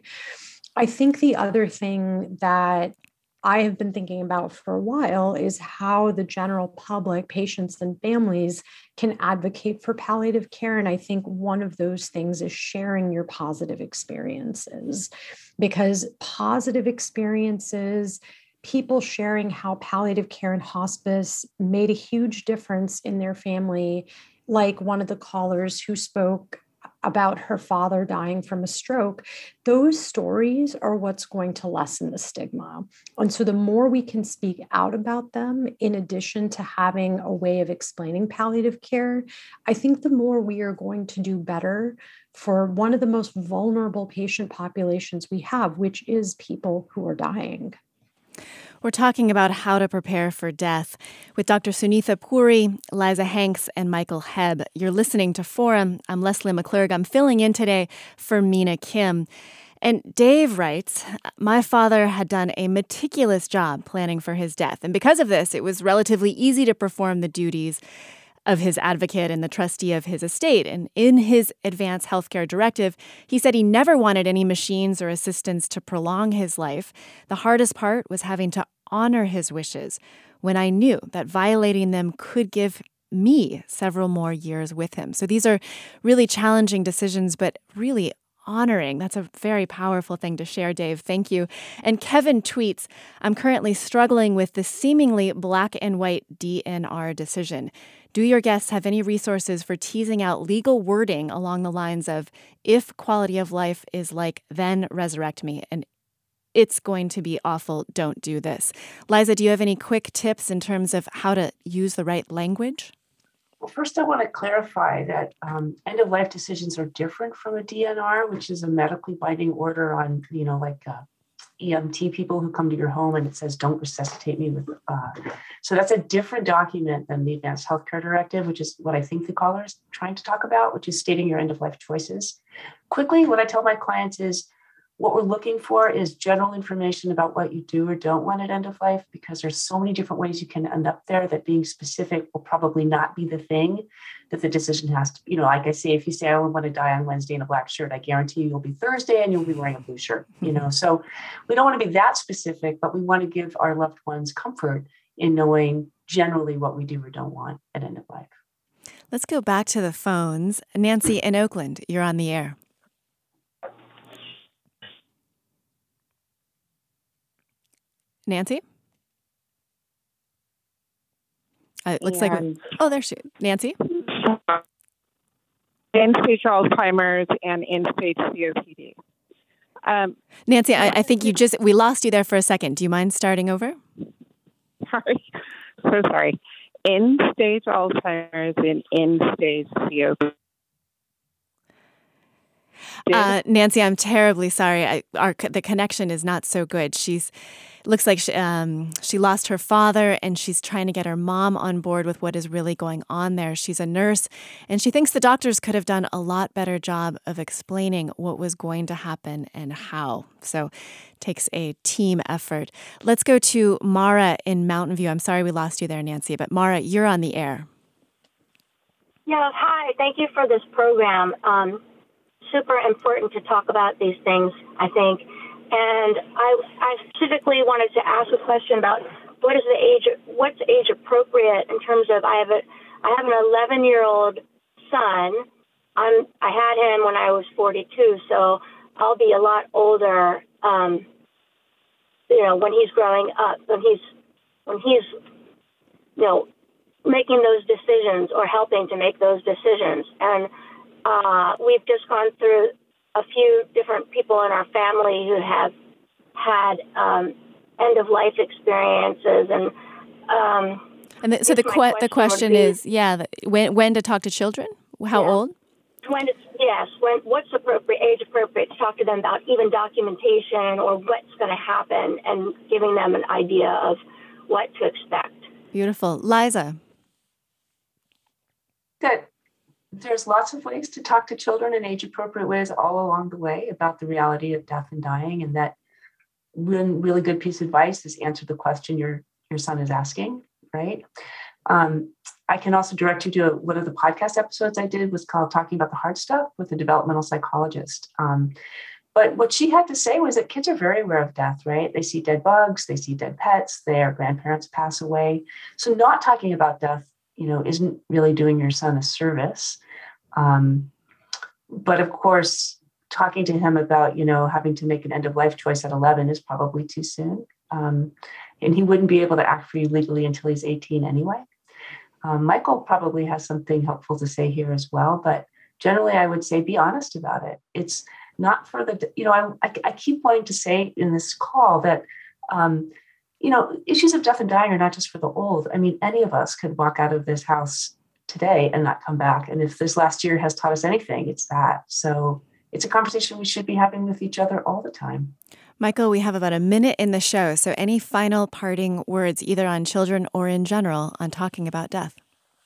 [SPEAKER 5] I think the other thing that I have been thinking about for a while is how the general public, patients and families, can advocate for palliative care. And I think one of those things is sharing your positive experiences, because positive experiences, people sharing how palliative care and hospice made a huge difference in their family, like one of the callers who spoke about her father dying from a stroke, those stories are what's going to lessen the stigma. And so the more we can speak out about them, in addition to having a way of explaining palliative care, I think the more we are going to do better for one of the most vulnerable patient populations we have, which is people who are dying.
[SPEAKER 4] We're talking about how to prepare for death with Doctor Sunitha Puri, Liza Hanks, and Michael Hebb. You're listening to Forum. I'm Leslie McClurg. I'm filling in today for Mina Kim. And Dave writes, my father had done a meticulous job planning for his death. And because of this, it was relatively easy to perform the duties of his advocate and the trustee of his estate. And in his advance healthcare directive, he said he never wanted any machines or assistance to prolong his life. The hardest part was having to honor his wishes when I knew that violating them could give me several more years with him. So these are really challenging decisions, but really honoring. That's a very powerful thing to share, Dave. Thank you. And Kevin tweets, I'm currently struggling with the seemingly black and white D N R decision. Do your guests have any resources for teasing out legal wording along the lines of, if quality of life is like, then resurrect me, and it's going to be awful, don't do this? Liza, do you have any quick tips in terms of how to use the right language?
[SPEAKER 6] Well, first, I want to clarify that um, end-of-life decisions are different from a D N R, which is a medically binding order on, you know, like uh, E M T people who come to your home and it says, don't resuscitate me with, uh, so that's a different document than the Advanced Healthcare Directive, which is what I think the caller is trying to talk about, which is stating your end-of-life choices. Quickly, what I tell my clients is, what we're looking for is general information about what you do or don't want at end of life, because there's so many different ways you can end up there that being specific will probably not be the thing that the decision has to, you know, like I say, if you say, I want to die on Wednesday in a black shirt, I guarantee you you'll be Thursday and you'll be wearing a blue shirt, you know? So we don't want to be that specific, but we want to give our loved ones comfort in knowing generally what we do or don't want at end of life.
[SPEAKER 4] Let's go back to the phones. Nancy in Oakland, you're on the air. Nancy? Uh, it looks and like we're, oh, there she is. Nancy?
[SPEAKER 14] End-stage Alzheimer's and end-stage C O P D. Um,
[SPEAKER 4] Nancy, I, I think you just, we lost you there for a second. Do you mind starting over?
[SPEAKER 14] Sorry. So sorry. End-stage Alzheimer's and end-stage C O P D.
[SPEAKER 4] Uh, Nancy, I'm terribly sorry. I, our the connection is not so good. She's looks like she, um, she lost her father, and she's trying to get her mom on board with what is really going on there. She's a nurse, and she thinks the doctors could have done a lot better job of explaining what was going to happen and how. So, takes a team effort. Let's go to Mara in Mountain View. I'm sorry we lost you there, Nancy, but Mara, you're on the air.
[SPEAKER 15] Yeah, hi. Thank you for this program. Um, super important to talk about these things, I think. And I, I specifically wanted to ask a question about what is the age, what's age appropriate in terms of, I have a, I have an eleven year old son. I'm, I had him when I was forty-two, so I'll be a lot older, um, you know, when he's growing up, when he's, when he's, you know, making those decisions or helping to make those decisions. And uh, we've just gone through a few different people in our family who have had um, end-of-life experiences, and um,
[SPEAKER 4] and the, so the que- question the question be, is, yeah, the, when when to talk to children? How
[SPEAKER 15] yeah,
[SPEAKER 4] old?
[SPEAKER 15] When it's, yes, when what's appropriate, age appropriate to talk to them about even documentation or what's going to happen, and giving them an idea of what to expect.
[SPEAKER 4] Beautiful, Liza.
[SPEAKER 6] Good. There's lots of ways to talk to children in age-appropriate ways all along the way about the reality of death and dying, and that one really good piece of advice is answer the question your your son is asking, right? Um, I can also direct you to one of the podcast episodes I did was called Talking About the Hard Stuff with a developmental psychologist. Um, but what she had to say was that kids are very aware of death, right? They see dead bugs, they see dead pets, their grandparents pass away. So not talking about death, you know, isn't really doing your son a service. Um, but of course, talking to him about, you know, having to make an end of life choice at eleven is probably too soon. Um, and he wouldn't be able to act for you legally until he's eighteen anyway. Um, Michael probably has something helpful to say here as well, but generally I would say be honest about it. It's not for the, you know, I, I keep wanting to say in this call that, um, you know, issues of death and dying are not just for the old. I mean, any of us could walk out of this house today and not come back. And if this last year has taught us anything, it's that. So it's a conversation we should be having with each other all the time.
[SPEAKER 4] Michael, we have about a minute in the show. So any final parting words, either on children or in general, on talking about death?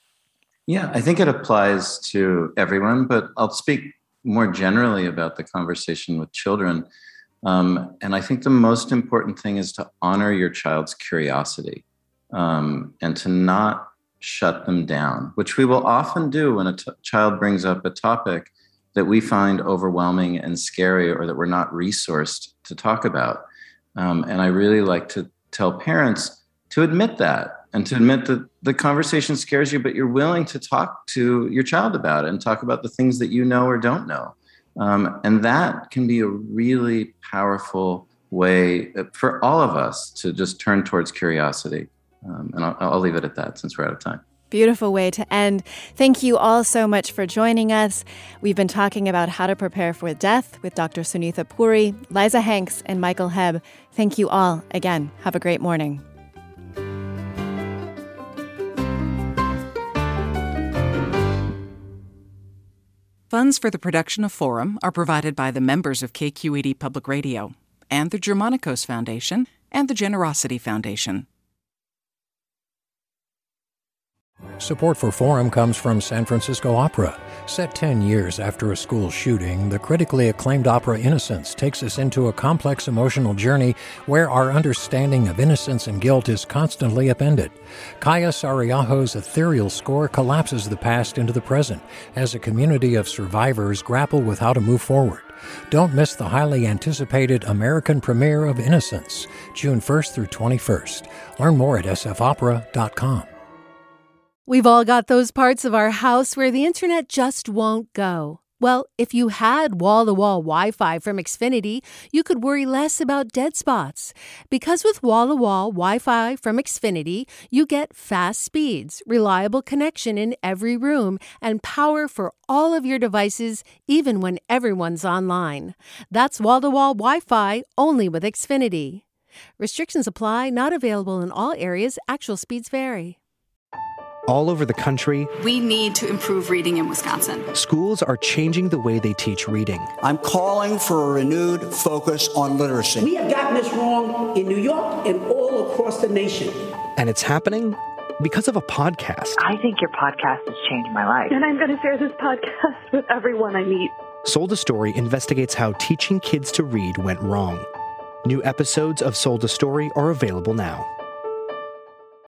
[SPEAKER 7] Yeah, I think it applies to everyone, but I'll speak more generally about the conversation with children. Um, and I think the most important thing is to honor your child's curiosity um, and to not shut them down, which we will often do when a t- child brings up a topic that we find overwhelming and scary or that we're not resourced to talk about. Um, and I really like to tell parents to admit that and to admit that the conversation scares you, but you're willing to talk to your child about it and talk about the things that you know or don't know. Um, and that can be a really powerful way for all of us to just turn towards curiosity. Um, and I'll, I'll leave it at that since we're out of time.
[SPEAKER 4] Beautiful way to end. Thank you all so much for joining us. We've been talking about how to prepare for death with Doctor Sunitha Puri, Liza Hanks, and Michael Hebb. Thank you all again. Have a great morning.
[SPEAKER 16] Funds for the production of Forum are provided by the members of K Q E D Public Radio and the Germanicos Foundation, and the Generosity Foundation.
[SPEAKER 1] Support for Forum comes from San Francisco Opera. Set ten years after a school shooting, the critically acclaimed opera Innocence takes us into a complex emotional journey where our understanding of innocence and guilt is constantly upended. Kaya Sariaho's ethereal score collapses the past into the present as a community of survivors grapple with how to move forward. Don't miss the highly anticipated American premiere of Innocence, June first through twenty-first. Learn more at s f opera dot com.
[SPEAKER 8] We've all got those parts of our house where the internet just won't go. Well, if you had wall-to-wall Wi-Fi from Xfinity, you could worry less about dead spots. Because with wall-to-wall Wi-Fi from Xfinity, you get fast speeds, reliable connection in every room, and power for all of your devices, even when everyone's online. That's wall-to-wall Wi-Fi only with Xfinity. Restrictions apply, not available in all areas. Actual speeds vary.
[SPEAKER 17] All over the country,
[SPEAKER 18] we need to improve reading in Wisconsin.
[SPEAKER 17] Schools are changing the way they teach reading.
[SPEAKER 19] I'm calling for a renewed focus on literacy.
[SPEAKER 20] We have gotten this wrong in New York and all across the nation.
[SPEAKER 17] And it's happening because of a podcast.
[SPEAKER 21] I think your podcast has changed my life.
[SPEAKER 22] And I'm going to share this podcast with everyone I meet.
[SPEAKER 17] Sold a Story investigates how teaching kids to read went wrong. New episodes of Sold a Story are available now.